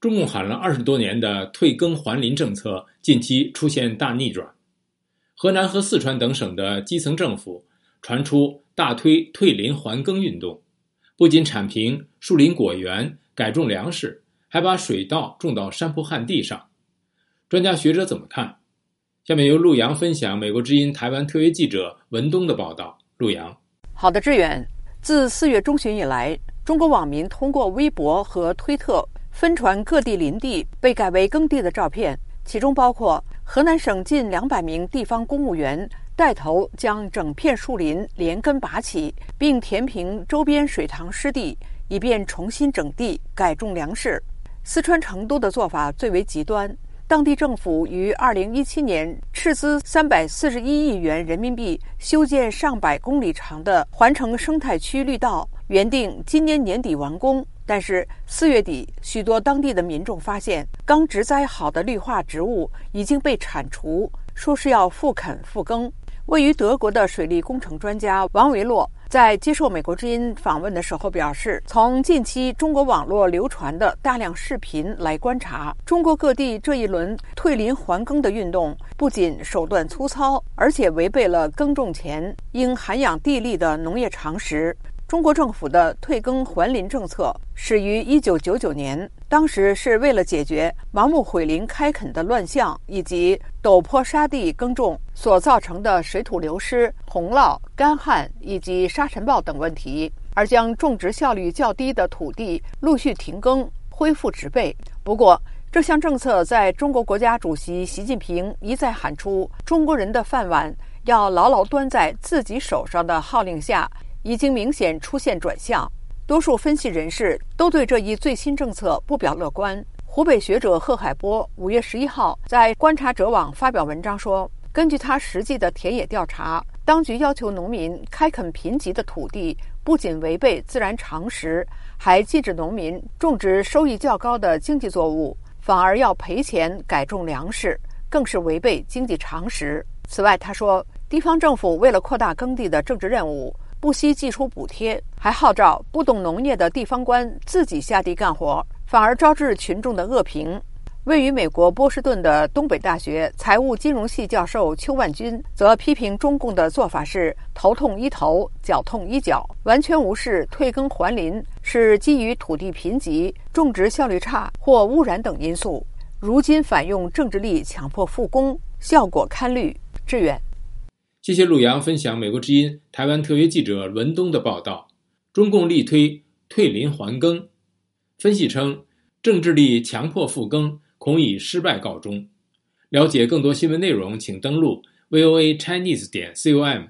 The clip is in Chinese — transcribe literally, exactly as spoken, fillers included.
中共喊了二十多年的退耕还林政策近期出现大逆转，河南和四川等省的基层政府传出大推退林还耕运动，不仅铲平树林果园，改种粮食，还把水稻种到山坡旱地上。专家学者怎么看？下面由陆洋分享美国之音台湾特约记者文东的报道。陆洋。 好的，志远。自四月中旬以来，中国网民通过微博和推特分传各地林地被改为耕地的照片，其中包括河南省近两百名地方公务员带头将整片树林连根拔起，并填平周边水塘湿地，以便重新整地改种粮食。四川成都的做法最为极端，当地政府于二零一七年斥资三百四十一亿元人民币修建上百公里长的环城生态区绿道，原定今年年底完工。但是四月底，许多当地的民众发现，刚植栽好的绿化植物已经被铲除，说是要复垦复耕。位于德国的水利工程专家王维洛在接受美国之音访问的时候表示，从近期中国网络流传的大量视频来观察，中国各地这一轮退林还耕的运动不仅手段粗糙，而且违背了耕种前应涵养地力的农业常识。中国政府的退耕还林政策始于一九九九年，当时是为了解决盲目毁林开垦的乱象以及陡坡沙地耕种所造成的水土流失、洪涝、干旱以及沙尘暴等问题，而将种植效率较低的土地陆续停耕，恢复植被。不过，这项政策在中国国家主席习近平一再喊出中国人的饭碗要牢牢端在自己手上的号令下，已经明显出现转向。多数分析人士都对这一最新政策不表乐观。湖北学者贺海波五月十一号在观察者网发表文章说，根据他实际的田野调查，当局要求农民开垦贫瘠的土地，不仅违背自然常识，还禁止农民种植收益较高的经济作物，反而要赔钱改种粮食，更是违背经济常识。此外，他说，地方政府为了扩大耕地的政治任务，不惜祭出补贴，还号召不懂农业的地方官自己下地干活，反而招致群众的恶评。位于美国波士顿的东北大学财务金融系教授邱万军则批评中共的做法是头痛医头，脚痛医脚，完全无视退耕还林是基于土地贫瘠、种植效率差或污染等因素，如今反用政治力强迫复工，效果堪虑。志远。 谢谢陆洋分享美国之音台湾特约记者文东的报道。中共力推退林还耕，分析称政治力强迫复耕恐以失败告终。了解更多新闻内容，请登录 V O A Chinese 点 com。